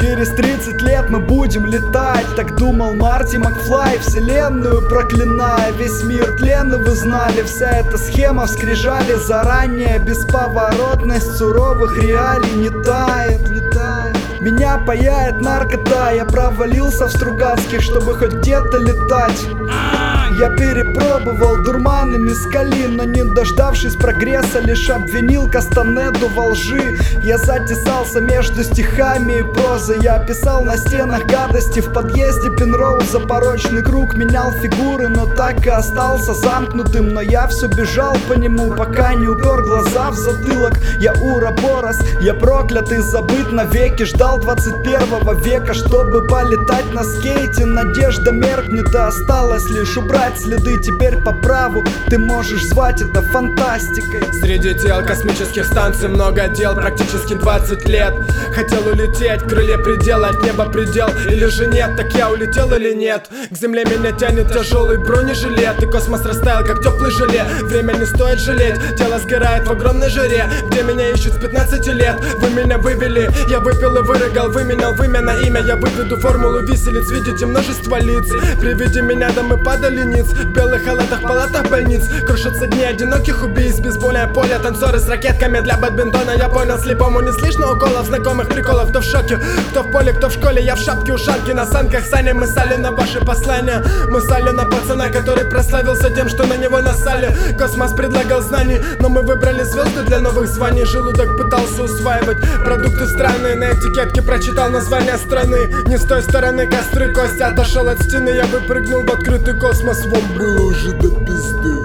Через 30 лет мы будем летать, так думал Марти Макфлай, вселенную проклиная. Весь мир тлен, и вы знали, вся эта схема в скрижали заранее. Бесповоротность суровых реалий не тает, не тает. Меня паяет наркота, я провалился в Стругацких, чтобы хоть где-то летать. Я перепробовал дурманы мескали, но не дождавшись прогресса, лишь обвинил Кастанеду во лжи. Я затесался между стихами и прозой, я писал на стенах гадости. В подъезде Пенроуза порочный круг менял фигуры, но так и остался замкнутым. Но я все бежал по нему, пока не упер глаза в затылок. Я Ураборос, я проклят и забыт навеки. Ждал 21 века, чтобы полетать на скейте. Надежда меркнет, и осталось лишь убрать следы. Теперь по праву ты можешь звать это фантастикой. Среди тел космических станций много дел, практически 20 лет. Хотел улететь, крылья предела, от неба предел. Или же нет, так я улетел или нет? К земле меня тянет тяжелый бронежилет, и космос растаял, как теплый желе. Время не стоит жалеть, тело сгорает в огромной жаре. Где меня ищут с 15 лет? Вы меня вывели, я выпил и вырыгал, выменял вымя на имя. Я выведу формулу виселиц, видите множество лиц. При виде меня домы падали ниц. В белых халатах, палатах больниц крушатся дни одиноких убийц. Бейсбольное поле, танцоры с ракетками для бадминтона. Я понял, слепому не слышно уколов, знакомых приколов. Кто в шоке, кто в поле, кто в школе. Я в шапке, ушанки, на санках сани. Мы сали на ваши послания, мы сали на пацана, который прославился тем, что на него насали. Космос предлагал знаний, но мы выбрали звезды для новых званий. Желудок пытался усваивать продукты странные, на этикетке прочитал название страны. Не с той стороны костры, Костя отошел от стены. Я выпрыгнул в открытый космос, вам было уже до пизды.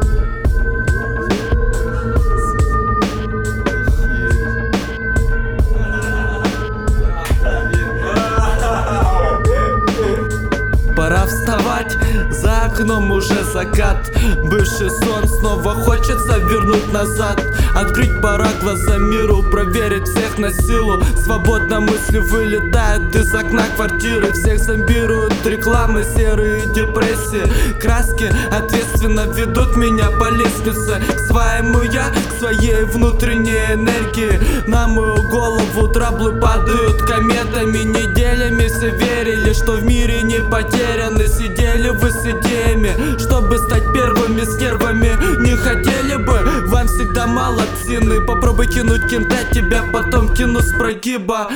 Пора вставать, за окном уже закат. Бывший сон снова хочется вернуть назад. Открыть пора глаза миру, проверить всех на силу. Свободно мысли вылетают из окна квартиры. Всех зомбируют рекламы, серые депрессии. Краски ответственно ведут меня по лестнице к своему я, к своей внутренней энергии. На мою голову траблы падают кометами. Неделями все верили, что в мире не потеряно. Сидели вы с идеями, чтобы стать первыми с нервами. Не хотели бы, вам всегда мало цены. Попробуй кинуть кента, тебя потом кину с прогиба.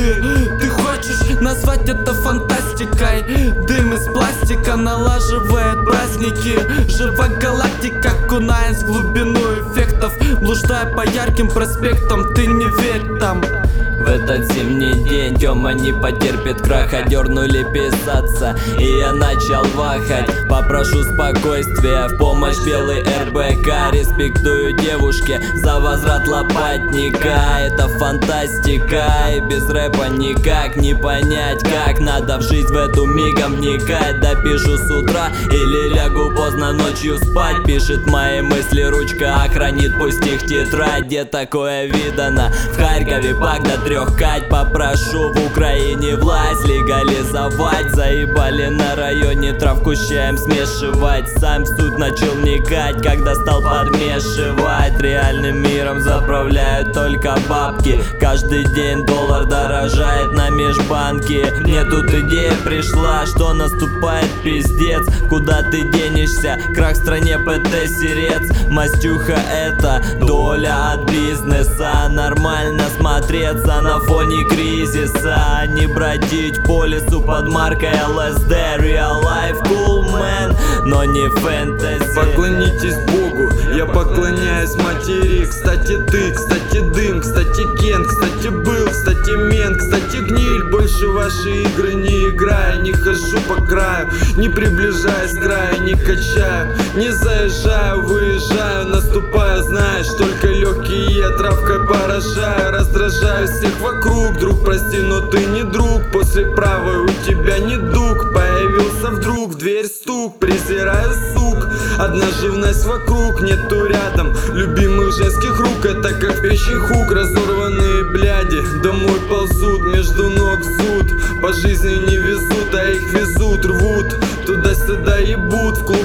Ты хочешь назвать это фантастикой? Дым из пластика налаживает праздники. Жива галактика, окунаясь в глубину эффектов. Блуждая по ярким проспектам, ты не верь там. В этот зимний день Тёма не потерпит краха. Дернули писаться, и я начал вахать. Попрошу спокойствия, в помощь белый РБК. Респектую девушке за возврат лопатника. Это фантастика, и без рэпа никак не понять, как надо в жизнь в эту мигом вникать. Допишу с утра или лягу поздно ночью спать. Пишет мои мысли ручка, а хранит пусть их тетрадь. Где такое видано? В Харькове пак до 3 кать. Попрошу в Украине власть легализовать. Заебали на районе травку с чаем смешивать. Сам в суть начал вникать, когда стал подмешивать. Реальным миром заправляют только бабки. Каждый день доллар дорожает на межбанке. Мне тут идея пришла, что наступает пиздец. Куда ты денешься? Крах в стране, ПТ сирец. Мастюха это доля от бизнеса. Нормально смотреться на фоне кризиса, а не бродить по лесу под маркой ЛСД. Real life cool man, но не фэнтези. Поклонитесь Богу, я поклоняюсь матери. Кстати ты, кстати дым, кстати Кен, кстати был, кстати мент, кстати гниль. Больше ваши игры не играю, не хожу по краю, не приближаясь к краю, не качаю, не заезжаю, выезжаю, наступаю, знаешь, только легкие травкой поражаю. Раздражаю всех вокруг, друг, прости, но ты не друг. После правой у тебя недуг, появился вдруг, в дверь стук. Презираю сук, одна живность вокруг, нету рядом любимых женских рук. Это как печень хук, разорванные бляди домой ползут, между ног зуд. По жизни не везут, а их везут, рвут, туда-сюда ебут, в клубы толпы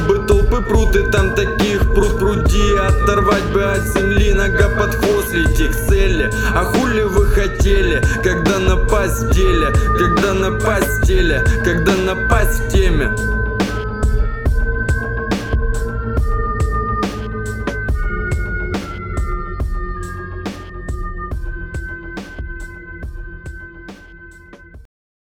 Трупы прут и там таких пруд пруди. Оторвать бы от земли, нога под хвост, лети к цели. А хули вы хотели, когда напасть в деле, когда напасть в теле, когда напасть в теме?